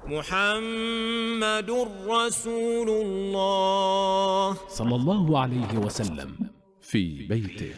محمد رسول الله صلى الله عليه وسلم في بيته.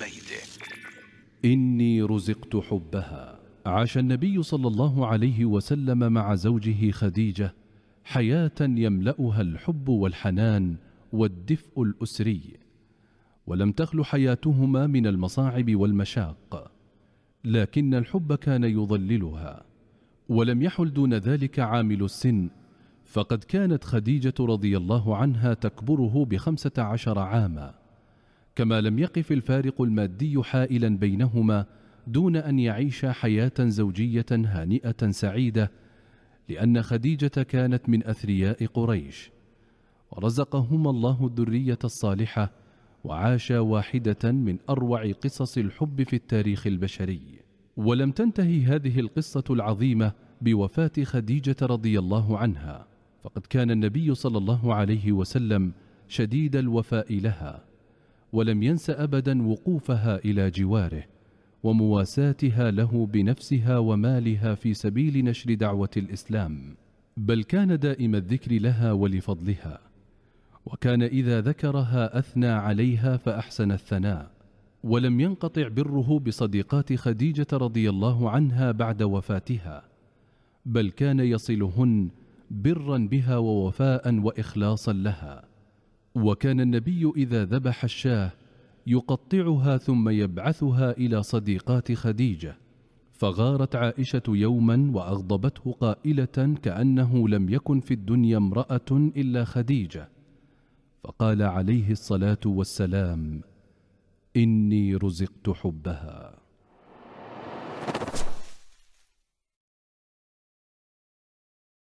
إني رزقت حبها. عاش النبي صلى الله عليه وسلم مع زوجه خديجة حياة يملأها الحب والحنان والدفء الأسري، ولم تخل حياتهما من المصاعب والمشاق، لكن الحب كان يظللها. ولم يحل دون ذلك عامل السن، فقد كانت خديجة رضي الله عنها تكبره ب15 عاما، كما لم يقف الفارق المادي حائلا بينهما دون أن يعيشا حياة زوجية هانئة سعيدة، لأن خديجة كانت من أثرياء قريش، ورزقهما الله الذرية الصالحة، وعاشا واحدة من أروع قصص الحب في التاريخ البشري. ولم تنتهي هذه القصة العظيمة بوفاة خديجة رضي الله عنها، فقد كان النبي صلى الله عليه وسلم شديد الوفاء لها، ولم ينس أبدا وقوفها إلى جواره ومواساتها له بنفسها ومالها في سبيل نشر دعوة الإسلام، بل كان دائم الذكر لها ولفضلها، وكان إذا ذكرها أثنى عليها فأحسن الثناء. ولم ينقطع بره بصديقات خديجة رضي الله عنها بعد وفاتها، بل كان يصلهن برا بها ووفاء وإخلاصا لها. وكان النبي إذا ذبح الشاة يقطعها ثم يبعثها إلى صديقات خديجة، فغارت عائشة يوما وأغضبته قائلة كأنه لم يكن في الدنيا امرأة إلا خديجة، فقال عليه الصلاة والسلام: إني رزقت حبها.